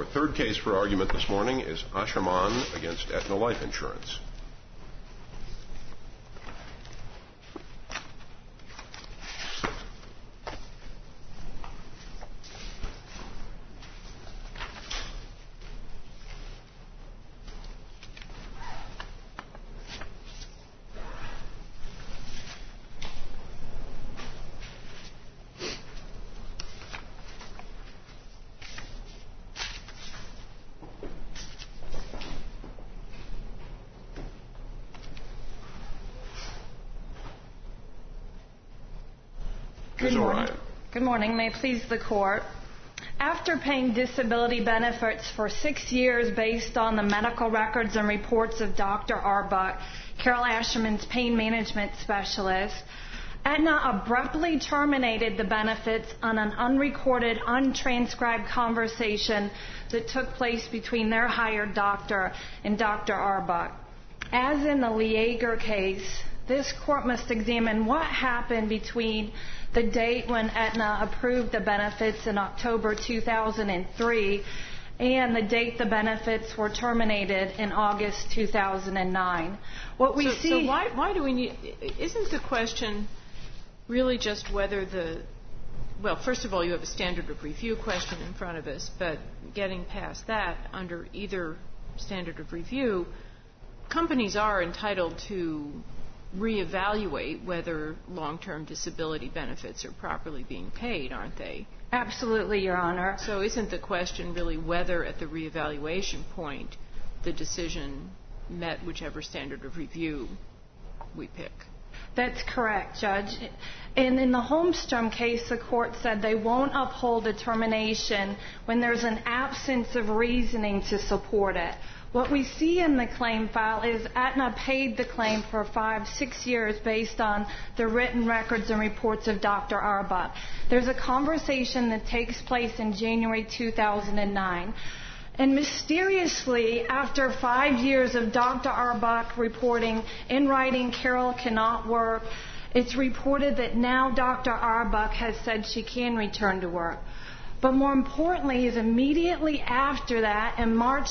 Our third case for argument this morning is Asherman against Aetna Life Insurance. Good morning. May it please the Court. After paying disability benefits for 6 years based on the medical records and reports of Dr. Arbuck, Carol Asherman's pain management specialist, Aetna abruptly terminated the benefits on an unrecorded, untranscribed conversation that took place between their hired doctor and Dr. Arbuck. As in the Lieger case, this Court must examine what happened between the date when Aetna approved the benefits in October 2003 and the date the benefits were terminated in August 2009. So why do we need... Isn't the question really just whether well, first of all, you have a standard of review question in front of us, but getting past that, under either standard of review, companies are entitled to reevaluate whether long-term disability benefits are properly being paid, aren't they? Absolutely, Your Honor. So isn't the question really whether at the reevaluation point the decision met whichever standard of review we pick? That's correct, Judge. And in the Holmstrom case, the Court said they won't uphold a termination when there's an absence of reasoning to support it. What we see in the claim file is Aetna paid the claim for 5-6 years based on the written records and reports of Dr. Arbuck. There's a conversation that takes place in January 2009. And mysteriously, after 5 years of Dr. Arbuck reporting in writing, Carol cannot work, it's reported that now Dr. Arbuck has said she can return to work. But more importantly is immediately after that, in March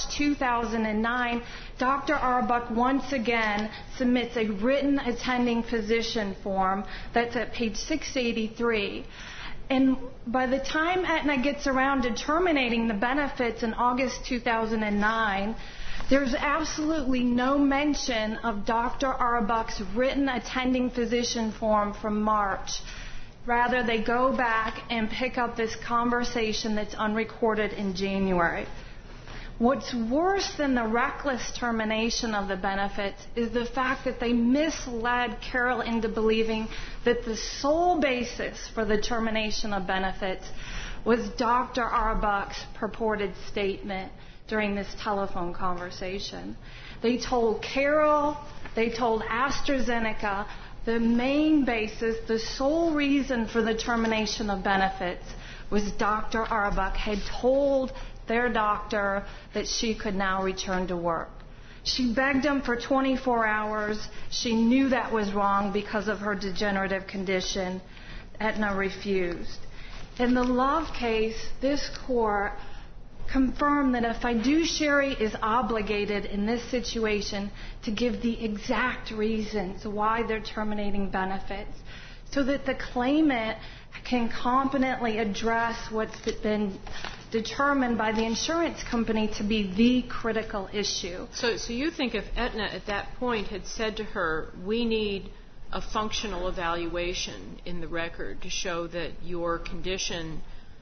2009, Dr. Arbuck once again submits a written attending physician form that's at page 683. And by the time Aetna gets around to terminating the benefits in August 2009, there's absolutely no mention of Dr. Arbuck's written attending physician form from March. Rather, they go back and pick up this conversation that's unrecorded in January. What's worse than the reckless termination of the benefits is the fact that they misled Carol into believing that the sole basis for the termination of benefits was Dr. Arbuck's purported statement during this telephone conversation. They told Carol, they told AstraZeneca, the main basis, the sole reason for the termination of benefits was Dr. Arbuck had told their doctor that she could now return to work. She begged him for 24 hours. She knew that was wrong because of her degenerative condition. Aetna refused. In the Love case, this Court confirmed that a fiduciary is obligated in this situation to give the exact reasons why they're terminating benefits so that the claimant can competently address what's been determined by the insurance company to be the critical issue. So you think if Aetna at that point had said to her, we need a functional evaluation in the record to show that your condition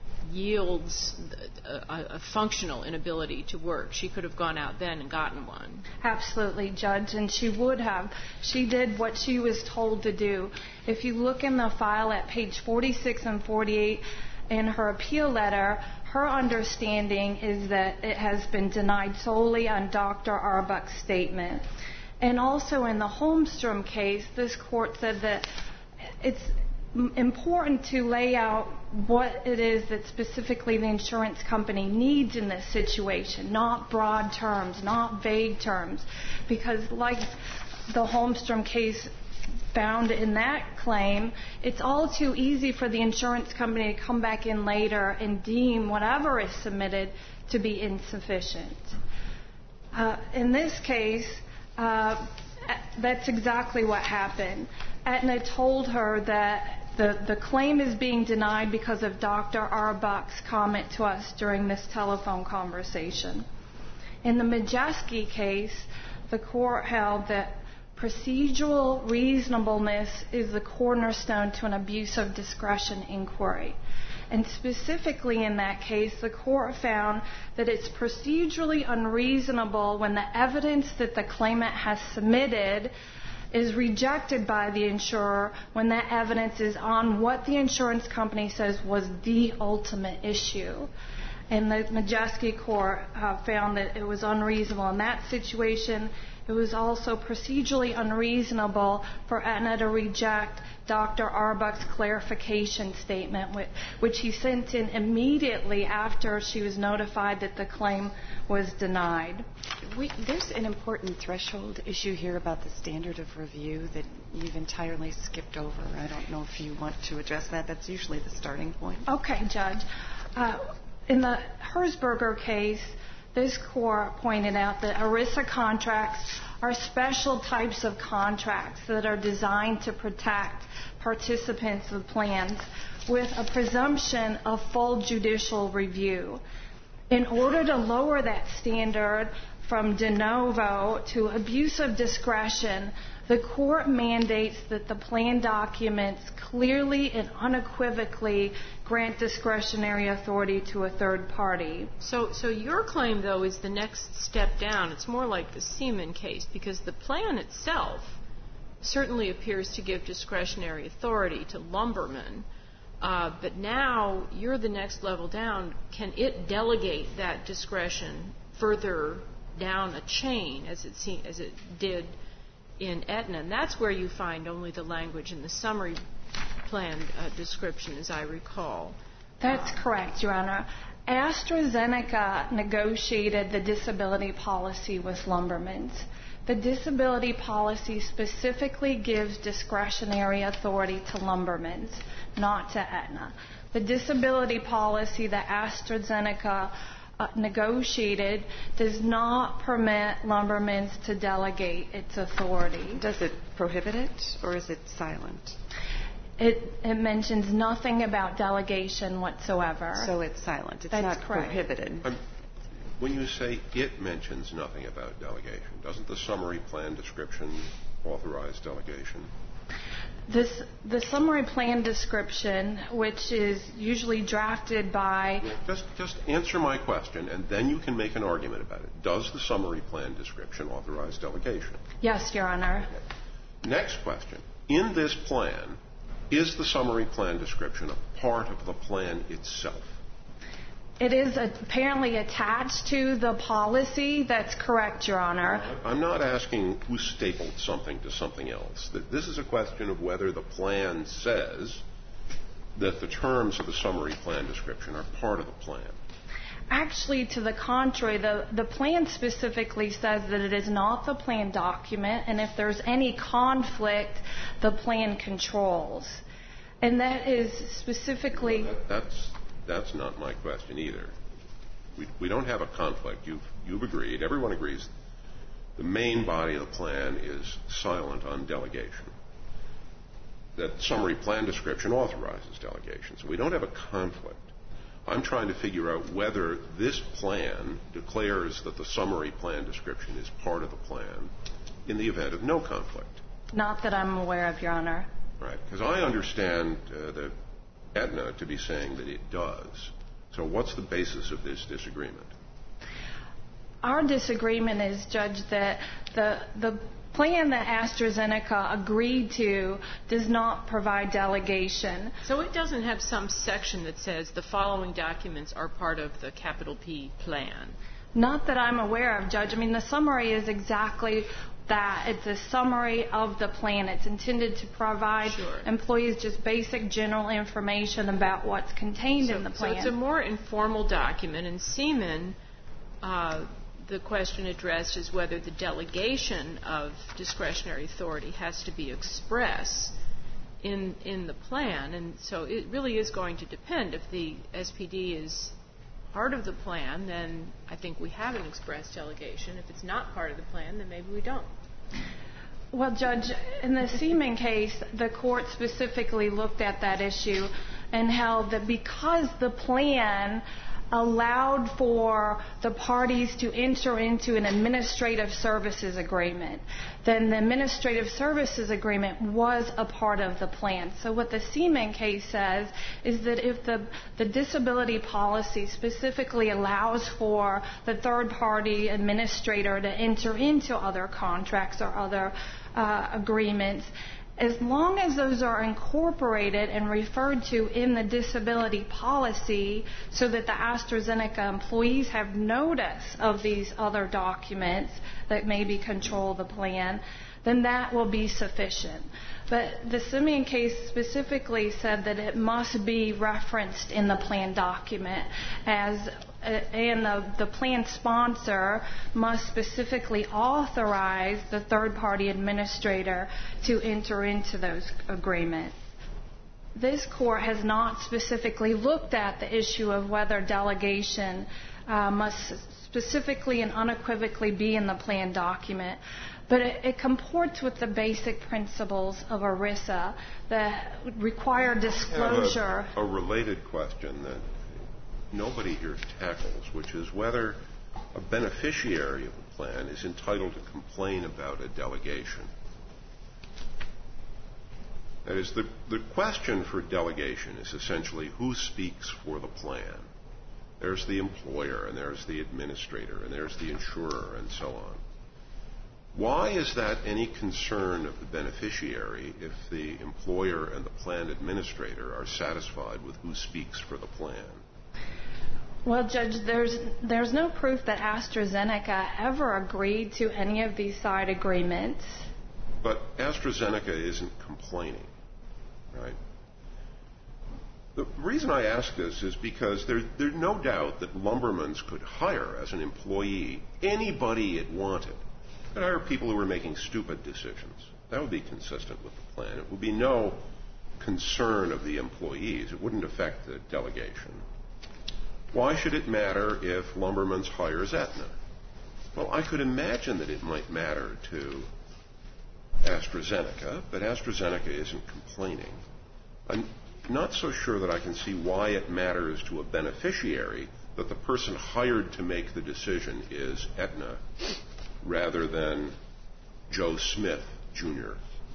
yields a functional inability to work, she could have gone out then and gotten one? Absolutely, Judge, and she would have. She did what she was told to do. If you look in the file at page 46 and 48 in her appeal letter, her understanding is that it has been denied solely on Dr. Arbuck's statement. And also in the Holmstrom case, this Court said that it's important to lay out what it is that specifically the insurance company needs in this situation, not broad terms, not vague terms, because like the Holmstrom case found in that claim, it's all too easy for the insurance company to come back in later and deem whatever is submitted to be insufficient. In this case, that's exactly what happened. Aetna told her that the claim is being denied because of Dr. Arbuck's comment to us during this telephone conversation. In the Majeski case, the court held that procedural reasonableness is the cornerstone to an abuse of discretion inquiry. And specifically in that case, the court found that it's procedurally unreasonable when the evidence that the claimant has submitted is rejected by the insurer when that evidence is on what the insurance company says was the ultimate issue. And the Majeski court found that it was unreasonable in that situation. It was also procedurally unreasonable for Aetna to reject Dr. Arbuck's clarification statement, which he sent in immediately after she was notified that the claim was denied. There's an important threshold issue here about the standard of review that you've entirely skipped over. I don't know if you want to address that. That's usually the starting point. Okay, Judge. In the Herzberger case, this court pointed out that ERISA contracts are special types of contracts that are designed to protect participants of plans with a presumption of full judicial review. In order to lower that standard from de novo to abuse of discretion, the court mandates that the plan documents clearly and unequivocally grant discretionary authority to a third party. So your claim, though, is the next step down. It's more like the Seaman case, because the plan itself certainly appears to give discretionary authority to Lumberman. But now you're the next level down. Can it delegate that discretion further down a chain as it did in Aetna? And that's where you find only the language in the summary plan description, as I recall. That's correct, Your Honor. AstraZeneca negotiated the disability policy with Lumberman's. The disability policy specifically gives discretionary authority to Lumberman's, not to Aetna. The disability policy that AstraZeneca negotiated does not permit Lumberman's to delegate its authority. Does it prohibit it, or is it silent? It mentions nothing about delegation whatsoever. So it's silent. It's That's not correct. prohibited. When you say it mentions nothing about delegation, doesn't the summary plan description authorize delegation? The summary plan description, which is usually drafted by... Just answer my question, and then you can make an argument about it. Does the summary plan description authorize delegation? Yes, Your Honor. Okay. Next question. In this plan, is the summary plan description a part of the plan itself? It is apparently attached to the policy. That's correct, Your Honor. I'm not asking who stapled something to something else. This is a question of whether the plan says that the terms of the summary plan description are part of the plan. Actually, to the contrary, the plan specifically says that it is not the plan document, and if there's any conflict, the plan controls. And that is specifically... Well, that's not my question either. We don't have a conflict. You've agreed. Everyone agrees. The main body of the plan is silent on delegation. That summary plan description authorizes delegation. So we don't have a conflict. I'm trying to figure out whether this plan declares that the summary plan description is part of the plan in the event of no conflict. Not that I'm aware of, Your Honor. Right. Because I understand the Aetna to be saying that it does. So what's the basis of this disagreement? Our disagreement is, Judge, that the plan that AstraZeneca agreed to does not provide delegation. So it doesn't have some section that says the following documents are part of the capital P plan? Not that I'm aware of, Judge. I mean, the summary is exactly that. It's a summary of the plan. It's intended to provide employees just basic general information about what's contained in the plan. So it's a more informal document. In Seaman, the question addressed is whether the delegation of discretionary authority has to be express in the plan. And so it really is going to depend. If the SPD is part of the plan, then I think we have an express delegation. If it's not part of the plan, then maybe we don't. Well, Judge, in the Seaman case, the court specifically looked at that issue and held that because the plan allowed for the parties to enter into an administrative services agreement, then the administrative services agreement was a part of the plan. So what the Seaman case says is that if the disability policy specifically allows for the third-party administrator to enter into other contracts or other agreements, as long as those are incorporated and referred to in the disability policy so that the AstraZeneca employees have notice of these other documents that maybe control the plan, then that will be sufficient. But the Simeon case specifically said that it must be referenced in the plan document, and the plan sponsor must specifically authorize the third-party administrator to enter into those agreements. This court has not specifically looked at the issue of whether delegation must specifically and unequivocally be in the plan document, but it comports with the basic principles of ERISA that require disclosure. A related question that nobody here tackles, which is whether a beneficiary of a plan is entitled to complain about a delegation. That is, the question for delegation is essentially who speaks for the plan. There's the employer, and there's the administrator, and there's the insurer, and so on. Why is that any concern of the beneficiary if the employer and the plan administrator are satisfied with who speaks for the plan? Well, Judge, there's no proof that AstraZeneca ever agreed to any of these side agreements. But AstraZeneca isn't complaining, right? The reason I ask this is because there's no doubt that Lumbermans could hire as an employee anybody it wanted. It could hire people who were making stupid decisions. That would be consistent with the plan. It would be no concern of the employees. It wouldn't affect the delegation. Why should it matter if Lumbermans hires Aetna? Well, I could imagine that it might matter to AstraZeneca, but AstraZeneca isn't complaining. I'm not so sure that I can see why it matters to a beneficiary that the person hired to make the decision is Aetna rather than Joe Smith, Jr.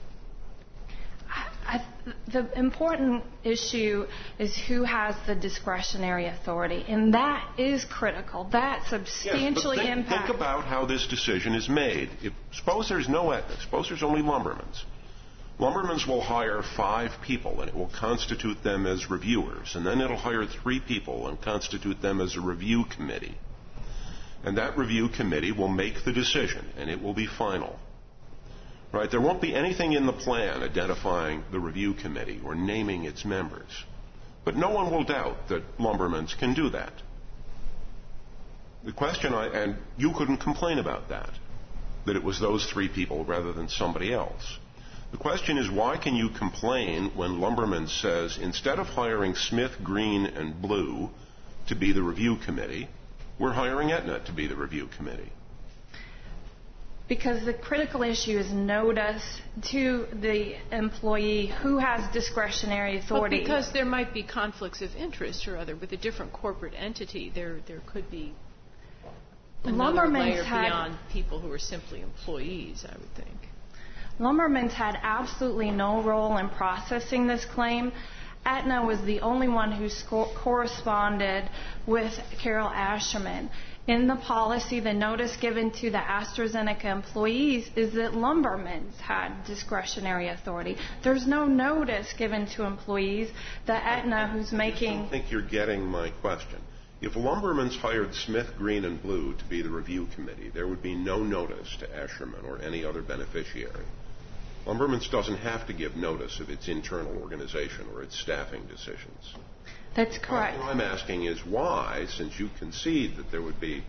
The important issue is who has the discretionary authority, and that is critical. That substantially impacts. Think about how this decision is made. Suppose there's no Aetna. Suppose there's only Lumbermans. Lumbermans will hire 5 people, and it will constitute them as reviewers, and then it'll hire 3 people and constitute them as a review committee. And that review committee will make the decision, and it will be final. Right? There won't be anything in the plan identifying the review committee or naming its members. But no one will doubt that Lumbermans can do that. The question, and you couldn't complain about that it was those 3 people rather than somebody else. The question is, why can you complain when Lumbermans says, instead of hiring Smith, Green, and Blue to be the review committee, we're hiring Aetna to be the review committee? Because the critical issue is notice to the employee who has discretionary authority. But because there might be conflicts of interest or other with a different corporate entity, there could be another layer beyond people who are simply employees, I would think. Lumbermans had absolutely no role in processing this claim. Aetna was the only one who corresponded with Carol Asherman. In the policy, the notice given to the AstraZeneca employees is that Lumbermans had discretionary authority. There's no notice given to employees that Aetna, who's making... I don't think you're getting my question. If Lumbermans hired Smith, Green, and Blue to be the review committee, there would be no notice to Asherman or any other beneficiary. Lumbermans doesn't have to give notice of its internal organization or its staffing decisions. That's correct. What I'm asking is why, since you concede that there would be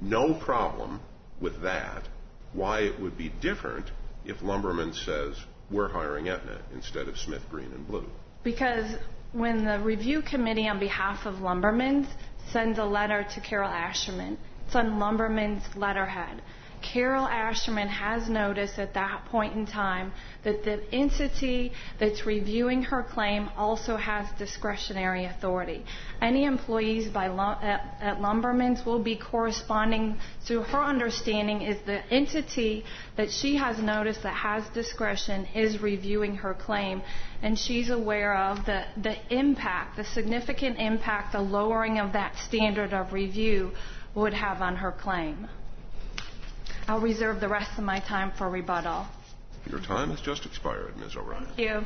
no problem with that, why it would be different if Lumberman says, we're hiring Aetna instead of Smith, Green, and Blue. Because when the review committee on behalf of Lumberman's sends a letter to Carol Asherman, it's on Lumberman's letterhead. Carol Asherman has noticed at that point in time that the entity that's reviewing her claim also has discretionary authority. Any employees at Lumberman's will be corresponding to her understanding is the entity that she has noticed that has discretion is reviewing her claim, and she's aware of the impact, the significant impact the lowering of that standard of review would have on her claim. I'll reserve the rest of my time for rebuttal. Your time has just expired, Ms. O'Reilly. Thank you.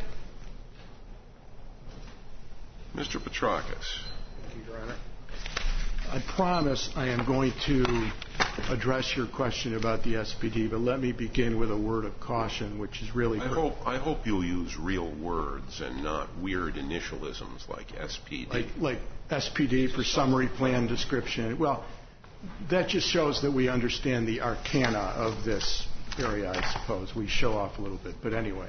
Mr. Petrakis. Thank you, Your Honor. I promise I am going to address your question about the SPD, but let me begin with a word of caution, which is really... I hope you'll use real words and not weird initialisms like SPD. Like SPD for summary plan description. Well, that just shows that we understand the arcana of this area, I suppose. We show off a little bit. But anyway,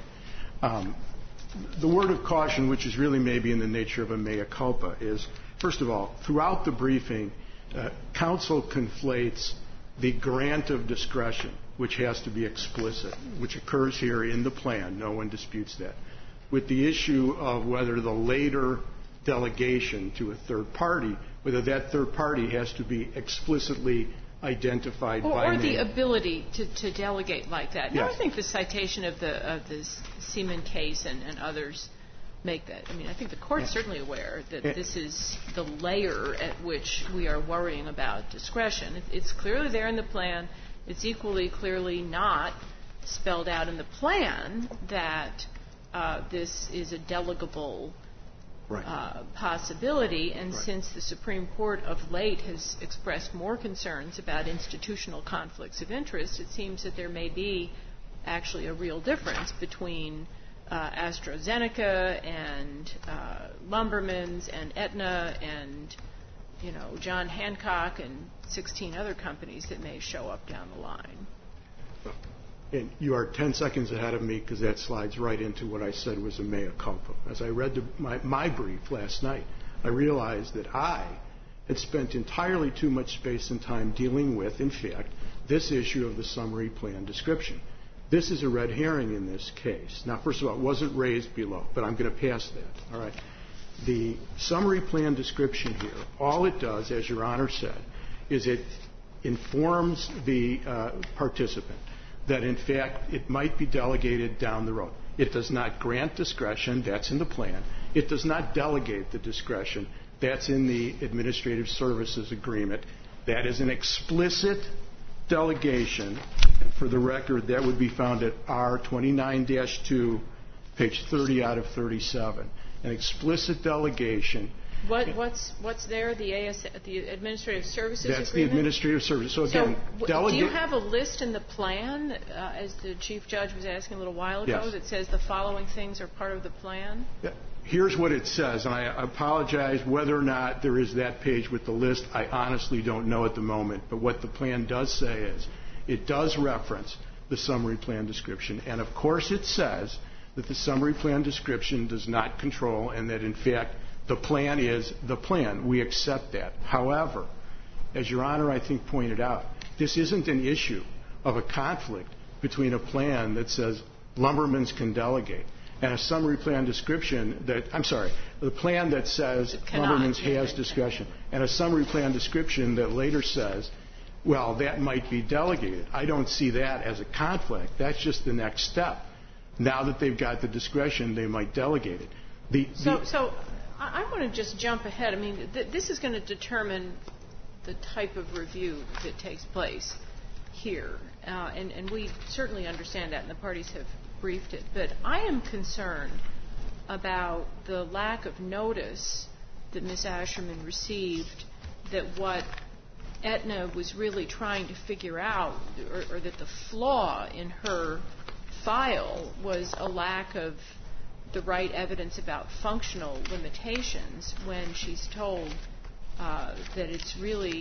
the word of caution, which is really maybe in the nature of a mea culpa, is, first of all, throughout the briefing, counsel conflates the grant of discretion, which has to be explicit, which occurs here in the plan. No one disputes that, with the issue of whether the later delegation to a third party, whether that third party has to be explicitly identified by name. Or the ability to delegate like that. Yes. No, I think the citation of the Seaman case and others make that. I mean, I think the Court's certainly aware that this is the layer at which we are worrying about discretion. It's clearly there in the plan. It's equally clearly not spelled out in the plan that this is a delegable possibility, and since the Supreme Court of late has expressed more concerns about institutional conflicts of interest, it seems that there may be actually a real difference between AstraZeneca and Lumberman's and Aetna and, you know, John Hancock and 16 other companies that may show up down the line. And you are 10 seconds ahead of me because that slides right into what I said was a mea culpa. As I read my brief last night, I realized that I had spent entirely too much space and time dealing with, in fact, this issue of the summary plan description. This is a red herring in this case. Now, first of all, it wasn't raised below, but I'm going to pass that. All right. The summary plan description here, all it does, as Your Honor said, is it informs the participant that, in fact, it might be delegated down the road. It does not grant discretion. That's in the plan. It does not delegate the discretion. That's in the Administrative Services Agreement. That is an explicit delegation. And for the record, that would be found at R29-2, page 30 out of 37. An explicit delegation. What's there? The Administrative Services Agreement? That's the Administrative Service. So again, do you have a list in the plan, as the Chief Judge was asking a little while ago, yes, that says the following things are part of the plan? Here's what it says, and I apologize whether or not there is that page with the list. I honestly don't know at the moment. But what the plan does say is it does reference the summary plan description. And, of course, it says that the summary plan description does not control and that, in fact, the plan is the plan. We accept that. However, as Your Honor, I think, pointed out, this isn't an issue of a conflict between a plan that says Lumberman's can delegate and a summary plan description the plan that says Lumberman's has discretion and a summary plan description that later says, well, that might be delegated. I don't see that as a conflict. That's just the next step. Now that they've got the discretion, they might delegate it. So I want to just jump ahead. I mean, this is going to determine the type of review that takes place here. And we certainly understand that, and the parties have briefed it. But I am concerned about the lack of notice that Ms. Asherman received that what Aetna was really trying to figure out, or that the flaw in her file was a lack of the right evidence about functional limitations, when she's told that it's really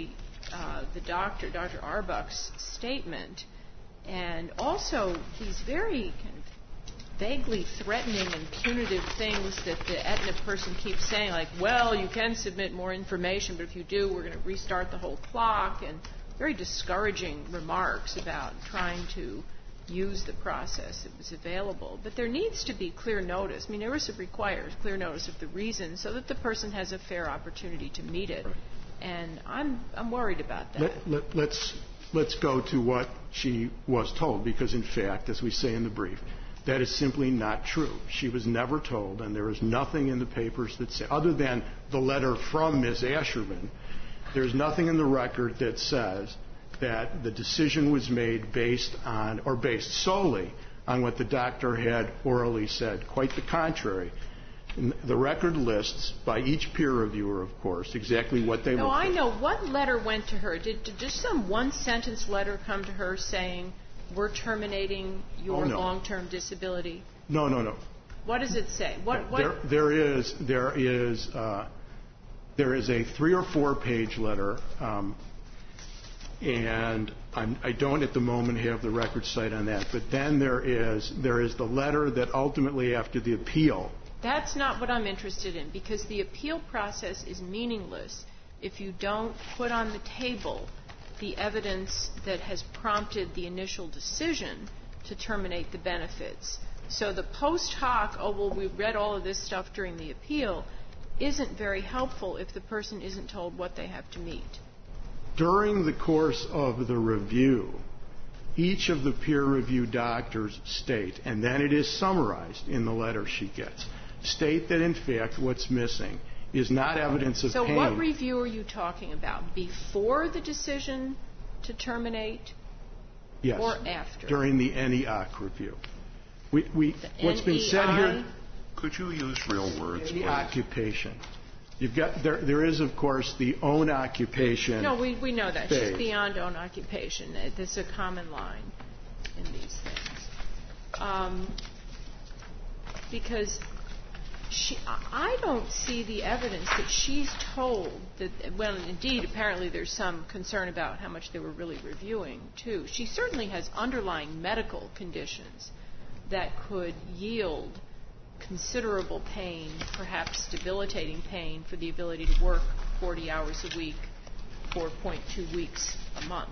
the doctor, Dr. Arbuck's statement, and also these very kind of vaguely threatening and punitive things that the Aetna person keeps saying, like, well, you can submit more information, but if you do, we're going to restart the whole clock, and very discouraging remarks about trying to use the process that was available. But there needs to be clear notice. I mean, ERISA requires clear notice of the reason so that the person has a fair opportunity to meet it. Right. And I'm worried about that. Let's go to what she was told, because in fact, as we say in the brief, that is simply not true. She was never told, and there is nothing in the papers that say, other than the letter from Ms. Asherman, there's nothing in the record that says that the decision was made based on, or based solely on, what the doctor had orally said. Quite the contrary. The record lists, by each peer reviewer, of course, exactly what they were. No, I know. What letter went to her? Did just some one-sentence letter come to her saying, we're terminating your long-term disability? No. What does it say? There is a 3 or 4 page letter, and I don't at the moment have the record cite on that. But then there is the letter that ultimately, after the appeal. That's not what I'm interested in, because the appeal process is meaningless if you don't put on the table the evidence that has prompted the initial decision to terminate the benefits. So the post hoc, we read all of this stuff during the appeal, isn't very helpful if the person isn't told what they have to meet. During the course of the review, each of the peer review doctors state, and then it is summarized in the letter she gets, state that in fact what's missing is not evidence of pain. So what review are you talking about? Before the decision to terminate? Yes. Or after? During the NEOC review. What's been said here. Could you use real words, please? Occupation. You've got there is, of course, the own occupation. No, we know that. Phase. She's beyond own occupation. That's a common line in these things. Because I don't see the evidence that she's told that, well, indeed, apparently there's some concern about how much they were really reviewing, too. She certainly has underlying medical conditions that could yield considerable pain, perhaps debilitating pain, for the ability to work 40 hours a week, 4.2 weeks a month.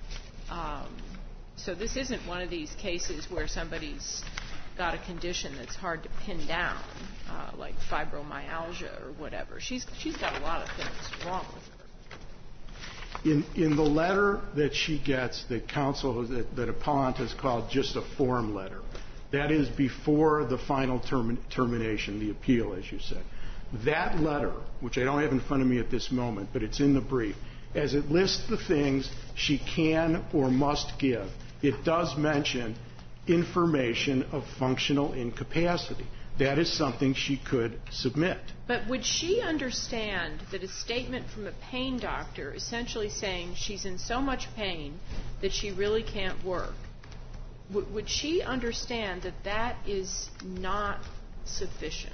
So this isn't one of these cases where somebody's got a condition that's hard to pin down, like fibromyalgia or whatever. She's got a lot of things wrong with her. In the letter that she gets, that counsel, that appellant has called just a form letter, that is before the final termination, the appeal, as you said. That letter, which I don't have in front of me at this moment, but it's in the brief, as it lists the things she can or must give, it does mention information of functional incapacity. That is something she could submit. But would she understand that a statement from a pain doctor essentially saying she's in so much pain that she really can't work, would she understand that that is not sufficient?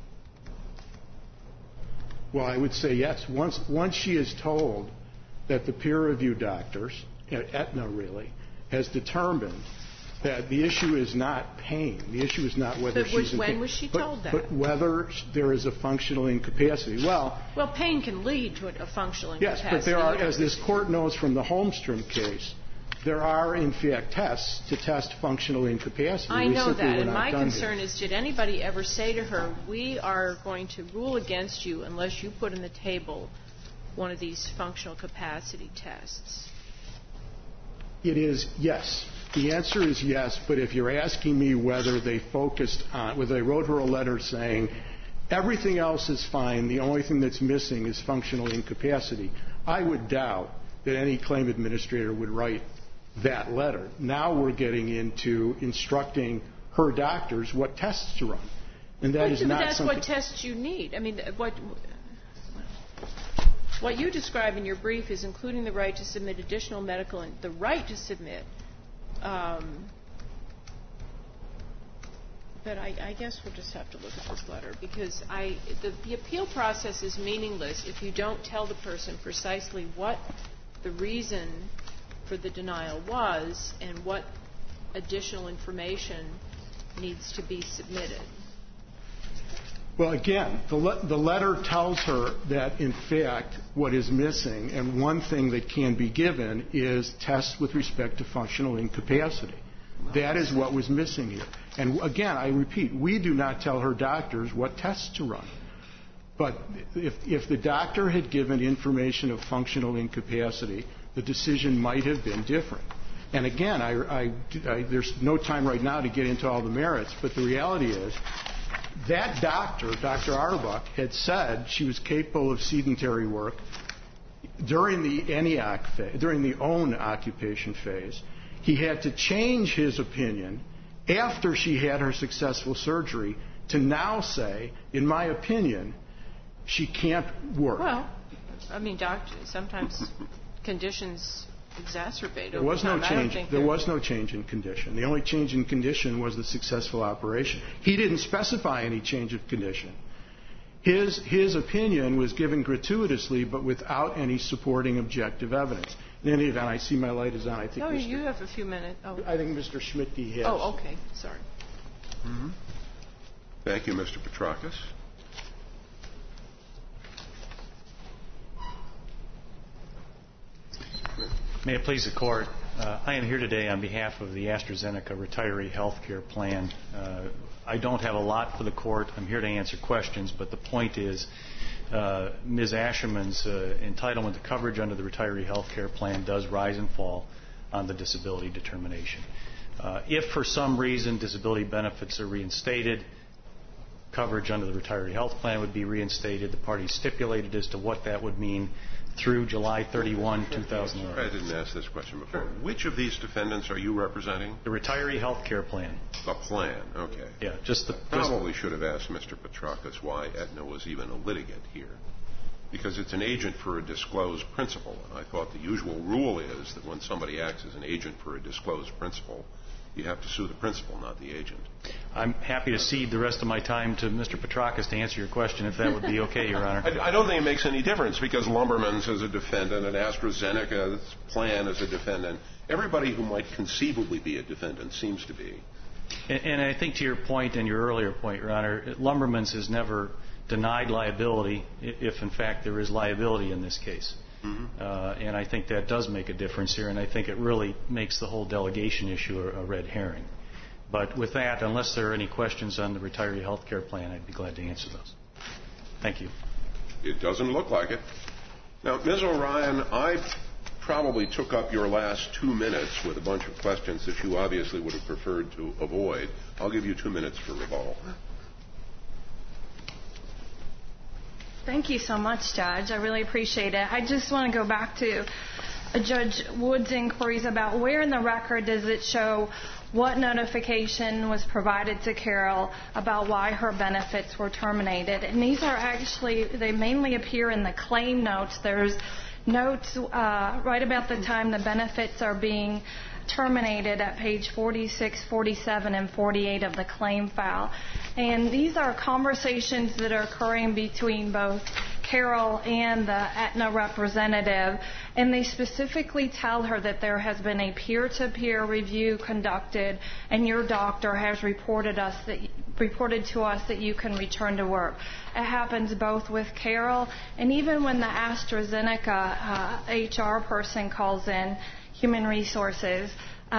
Well, I would say yes. Once she is told that the peer review doctors, Aetna really, has determined that the issue is not pain. The issue is not whether she's in pain. When was she told that? But whether there is a functional incapacity. Well, pain can lead to a functional incapacity. Yes, but there are, as this Court knows from the Holmstrom case, there are, in fact, tests to test functional incapacity. I know that, and my concern is, did anybody ever say to her, we are going to rule against you unless you put on the table one of these functional capacity tests? It is yes. The answer is yes, but if you're asking me whether they focused on, whether they wrote her a letter saying everything else is fine, the only thing that's missing is functional incapacity, I would doubt that any claim administrator would write that letter. Now we're getting into instructing her doctors what tests to run. And that is not that's something. What tests you need. I mean, what you describe in your brief is including the right to submit additional medical and the right to submit. But I guess we'll just have to look at this letter, because the appeal process is meaningless if you don't tell the person precisely what the reason for the denial was and what additional information needs to be submitted. Well, again, the letter tells her that, in fact, what is missing, and one thing that can be given, is tests with respect to functional incapacity. That is what was missing here. And again, I repeat, we do not tell her doctors what tests to run. But if the doctor had given information of functional incapacity, the decision might have been different. And again, there's no time right now to get into all the merits, but the reality is that doctor, Dr. Arbuck, had said she was capable of sedentary work during the ENIAC phase, during the own occupation phase. He had to change his opinion after she had her successful surgery to now say, in my opinion, she can't work. Well, I mean, sometimes conditions exacerbate. There was no change. There was no change in condition. The only change in condition was the successful operation. He didn't specify any change of condition. His opinion was given gratuitously, but without any supporting objective evidence. In any event, I see my light is on. I think. No, you have a few minutes. Oh. I think Mr. Schmidtke has. Oh, okay. Sorry. Mm-hmm. Thank you, Mr. Petrakis. May it please the Court, I am here today on behalf of the AstraZeneca Retiree Health Care Plan. I don't have a lot for the Court. I'm here to answer questions, but the point is Ms. Asherman's entitlement to coverage under the Retiree Health Care Plan does rise and fall on the disability determination. If for some reason disability benefits are reinstated, coverage under the Retiree Health Plan would be reinstated. The parties stipulated as to what that would mean through July 31, 2011. I didn't ask this question before. Which of these defendants are you representing? The Retiree Health Care Plan. The plan, okay. Yeah, Probably should have asked Mr. Petrakis why Aetna was even a litigant here. Because it's an agent for a disclosed principal. And I thought the usual rule is that when somebody acts as an agent for a disclosed principal, you have to sue the principal, not the agent. I'm happy to cede the rest of my time to Mr. Petrakis to answer your question, if that would be okay, Your Honor. I don't think it makes any difference, because Lumberman's is a defendant and AstraZeneca's plan is a defendant. Everybody who might conceivably be a defendant seems to be. And I think to your point and your earlier point, Your Honor, Lumberman's has never denied liability if, in fact, there is liability in this case. Mm-hmm. And I think that does make a difference here, and I think it really makes the whole delegation issue a red herring. But with that, unless there are any questions on the Retiree Health Care Plan, I'd be glad to answer those. Thank you. It doesn't look like it. Now, Ms. O'Ryan, I probably took up your last 2 minutes with a bunch of questions that you obviously would have preferred to avoid. I'll give you 2 minutes for rebuttal. Thank you so much, Judge. I really appreciate it. I just want to go back to Judge Wood's inquiries about where in the record does it show what notification was provided to Carol about why her benefits were terminated. And these are actually, they mainly appear in the claim notes. There's notes right about the time the benefits are being terminated at page 46, 47, and 48 of the claim file. And these are conversations that are occurring between both Carol and the Aetna representative, and they specifically tell her that there has been a peer-to-peer review conducted, and your doctor has reported to us that you can return to work. It happens both with Carol and even when the AstraZeneca HR person calls in, Human Resources.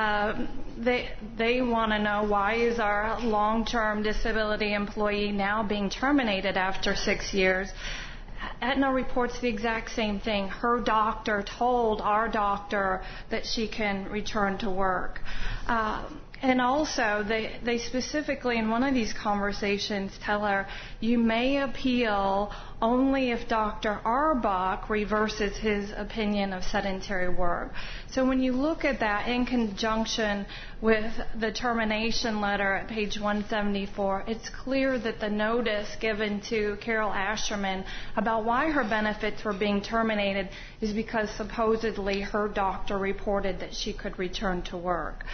They want to know, why is our long-term disability employee now being terminated after 6 years? Aetna reports the exact same thing. Her doctor told our doctor that she can return to work. And also, they specifically in one of these conversations tell her, you may appeal only if Dr. Arbuck reverses his opinion of sedentary work. So when you look at that in conjunction with the termination letter at page 174, it's clear that the notice given to Carol Asherman about why her benefits were being terminated is because supposedly her doctor reported that she could return to work.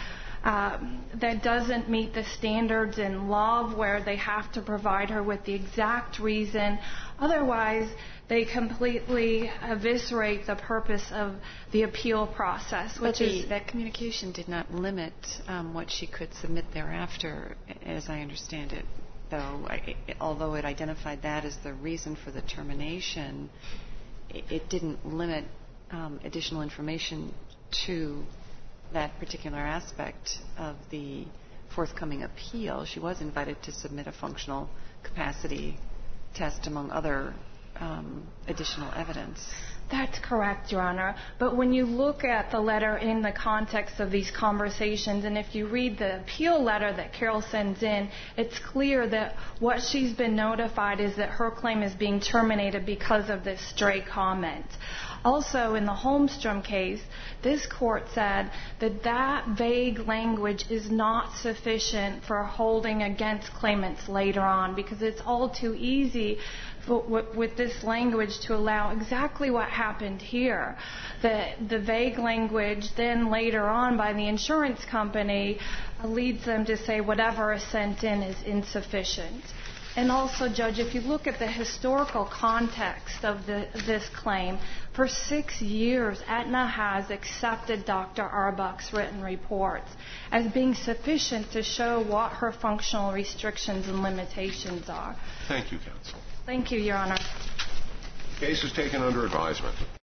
that doesn't meet the standards in law where they have to provide her with the exact reason. Otherwise, they completely eviscerate the purpose of the appeal process, which is that communication did not limit what she could submit thereafter, as I understand it. Though, although it identified that as the reason for the termination, it didn't limit additional information to that particular aspect of the forthcoming appeal. She was invited to submit a functional capacity test among other additional evidence. That's correct, Your Honor. But when you look at the letter in the context of these conversations, and if you read the appeal letter that Carol sends in, it's clear that what she's been notified is that her claim is being terminated because of this stray comment. Also, in the Holmstrom case, this court said that that vague language is not sufficient for holding against claimants later on, because it's all too easy with this language to allow exactly what happened here. The vague language then later on by the insurance company leads them to say whatever is sent in is insufficient. And also, Judge, if you look at the historical context of this claim, for 6 years, Aetna has accepted Dr. Arbuck's written reports as being sufficient to show what her functional restrictions and limitations are. Thank you, counsel. Thank you, Your Honor. Case is taken under advisement.